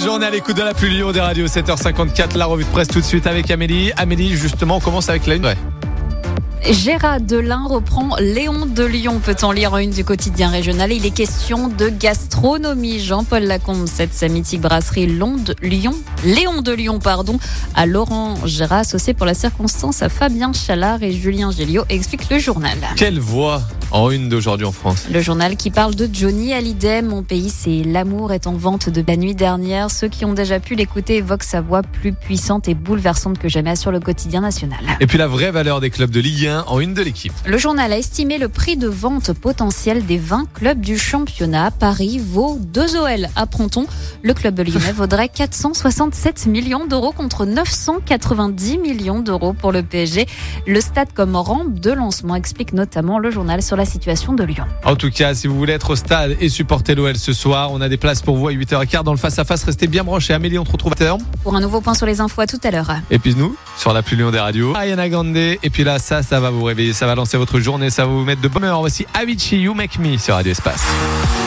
journée à l'écoute de la pluie Lyon des radios, 7h54, la revue de presse tout de suite avec Amélie. Amélie, justement, on commence avec la une. Ouais. Gérard Delin reprend Léon de Lyon, peut-on lire en une du quotidien régional. Il est question de gastronomie. Jean-Paul Lacombe cède sa mythique brasserie Léon de Lyon, à Laurent Gérard, associé pour la circonstance à Fabien Chalard et Julien Géliot, explique le journal. Quelle voix en une d'aujourd'hui en France. Le journal qui parle de Johnny Hallyday. Mon pays, c'est l'amour est en vente de la nuit dernière. Ceux qui ont déjà pu l'écouter évoquent sa voix plus puissante et bouleversante que jamais sur le quotidien national. Et puis la vraie valeur des clubs de Ligue 1 en une de l'équipe. Le journal a estimé le prix de vente potentiel des 20 clubs du championnat. Paris vaut 2 OL. Apprend-on, le club lyonnais vaudrait 467 millions d'euros contre 990 millions d'euros pour le PSG. Le stade comme rampe de lancement, explique notamment le journal sur la situation de Lyon. En tout cas, si vous voulez être au stade et supporter l'OL ce soir, on a des places pour vous à 8h15 dans le face-à-face. Restez bien branchés. Amélie, on te retrouve à terme. Pour un nouveau point sur les infos, à tout à l'heure. Et puis nous, sur la pluie Lyon des radios, Ariana Grande. Et puis là, ça va vous réveiller, ça va lancer votre journée, ça va vous mettre de bonne humeur. Voici Avicii, You Make Me sur Radio Espace.